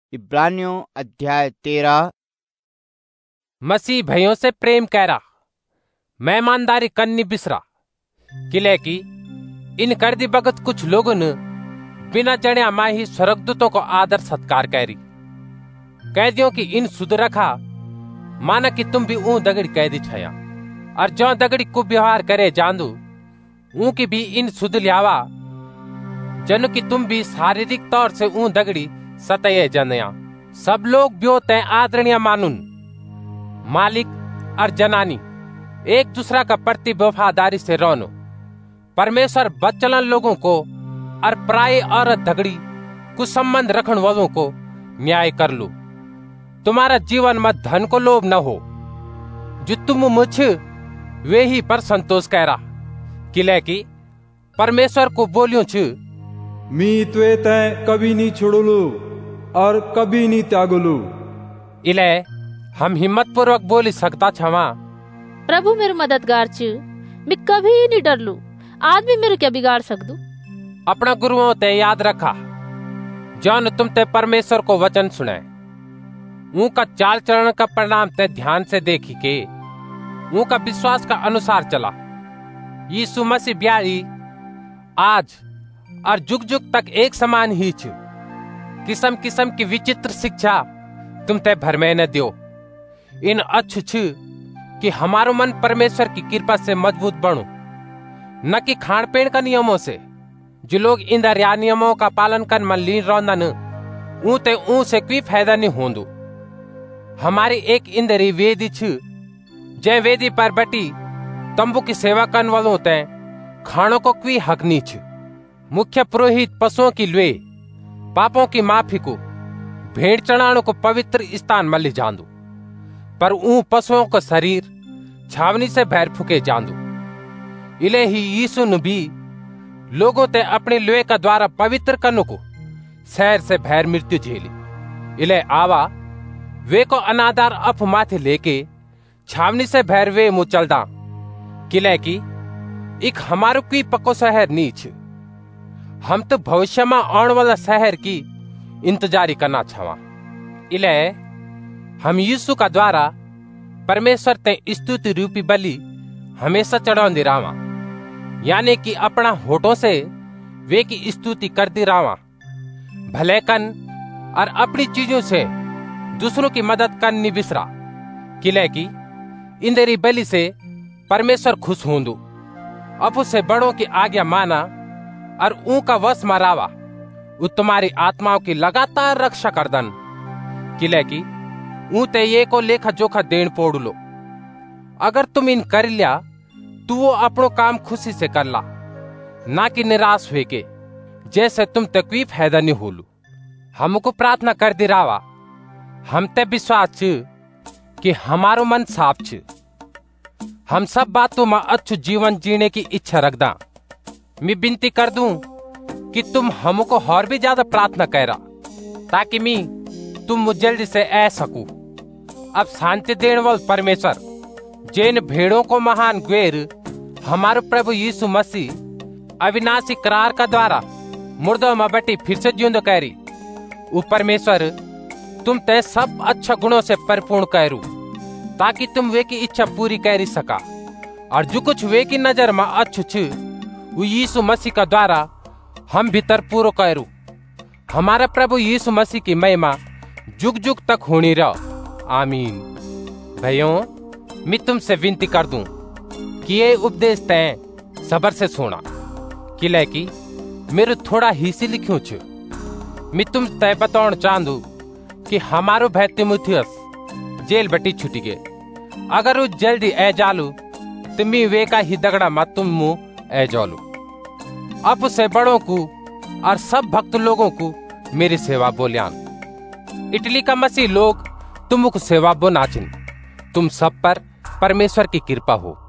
इब्रानियों अध्याय 13। मसीह भइयों से प्रेम कैरा मेहमानदारी करनी बिसरा किले की इन कर दी बगत कुछ लोगों ने बिना जण्या माँ ही स्वर्गदूतों को आदर सत्कार कैरी कैदियों की इन सुध रखा माना कि तुम भी ऊं दगड़ी कैदी छया और जो दगड़ी को व्यवहार करे जानदू ऊं की भी इन सुध लियावा जन कि तुम भी शारीरिक तौर से ऊं दगड़ी सतये जनया सब लोग ब्यो तय आदरणीय मानुन मालिक और जनानी एक दूसरा का प्रति वफादारी से रोनो परमेश्वर बच्चलन लोगों को और प्राय औरत धगड़ी कुछ संबंध रखन वालों को न्याय कर लो। तुम्हारा जीवन में धन को लोभ न हो जो तुम मुझ वे ही पर संतोष करा किले की परमेश्वर को बोलियो छु मी त्वे तय कभी नहीं छोड़लू और कभी नहीं त्यागलू। इले हम हिम्मत पूर्वक बोली सकता छवा प्रभु मेरे मददगार छु मैं कभी नहीं डरलू आदमी मेरे क्या बिगाड़ सकदू। अपना गुरुओं ते याद रखा जौन तुम ते परमेश्वर को वचन सुने उनका चाल चलन का परिणाम ते ध्यान से देखी के उनका विश्वास का अनुसार चला। यीशु मसीह ब्याही आज और जुग जुग तक एक समान ही छु। किस्म किस्म की विचित्र शिक्षा तुम ते भर में न दियो इन अच्छ छु कि हमारो मन परमेश्वर की कृपा से मजबूत बनो न कि खान पीन का नियमों से जो लोग इन दरिया नियमों का पालन कर मन लीन रौंदन ऊते ऊ से कोई फायदा नहीं होंदू। हमारी एक इंदरी वेदी छु जय वेदी पर बटी तंबू की सेवा करने वालों ते खानों को कोई हक नहीं छु। मुख्य पुरोहित पशुओं की लुए पापों की माफी को भेड़ चढ़ाने को पवित्र स्थान में ले जांदू पर ऊ पशुओं का शरीर छावनी से बाहर फूके जांदू। इले ही यीशु ने भी लोगों ते अपने लुए का द्वारा पवित्र करने को शहर से बाहर मृत्यु झेली। इले आवा वे को अनादार अफ माथे लेके छावनी से बाहर वे मुँह चलदा किले की एक हमारो कोई पक्को शहर नीच हम तो भविष्य में आने वाला शहर की इंतजारी करना छवा। इले हम यीशु का द्वारा परमेश्वर ते स्तुति रूपी बलि हमेशा चढ़ांदी रावा यानी कि अपना होठों से वे की स्तुति करती रावा भले कन और अपनी चीजों से दूसरों की मदद करनी बिसरा किले की इंदरी बलि से परमेश्वर खुश होंदू अब उससे बड़ों की आज्ञा माना और ऊ का वश मरावा वो तुम्हारी आत्माओं की लगातार रक्षा करदन किले की ऊ ते ये को लेखा जोखा देन पोड़ लो। अगर तुम इन कर लिया तो वो अपनो काम खुशी से कर ला ना कि निराश हुए के जैसे तुम ते कोई फायदा नहीं होलू। हमको प्रार्थना कर दी रावा हम ते विश्वास छु कि हमारो मन साफ छु हम सब बातों में अच्छु जीवन जीने की इच्छा रखदा। मैं विनती कर दूं कि तुम हमको और भी ज्यादा प्रार्थना करा ताकि मैं तुम जल्दी से आ सकूं। अब शांति देने वाले परमेश्वर जिन भेड़ों को महान ग्वेर हमारे प्रभु यीशु मसीह अविनाशी करार का द्वारा मुर्दों में बटी फिर से जिंदा करी वो परमेश्वर तुम ते सब अच्छा गुणों से परिपूर्ण करू ताकि तुम वे की इच्छा पूरी करी सका और जो कुछ वे की नजर में अच्छु छु वो यीशु मसीह का द्वारा हम भीतर पूरा करू। हमारा प्रभु यीशु मसीह की महिमा जुग जुग तक होनी रहो आमीन। भाइयों मैं तुमसे विनती कर दूं कि ये उपदेश तय सबर से सुना किले की मेरे थोड़ा हिस्से लिखूं छु। मैं तुम तय बताना चाहूं कि हमारो भाई तीमुथियुस जेल बटी छुटी गए अगर वो जल्दी ए जालू तो मैं वे का ही दगड़ा मत तुम मुंह ए जालू। अब से बड़ों को और सब भक्त लोगों को मेरी सेवा बोलियान। इटली का मसीह लोग तुमको सेवा बो नाचिन। तुम सब पर परमेश्वर की कृपा हो।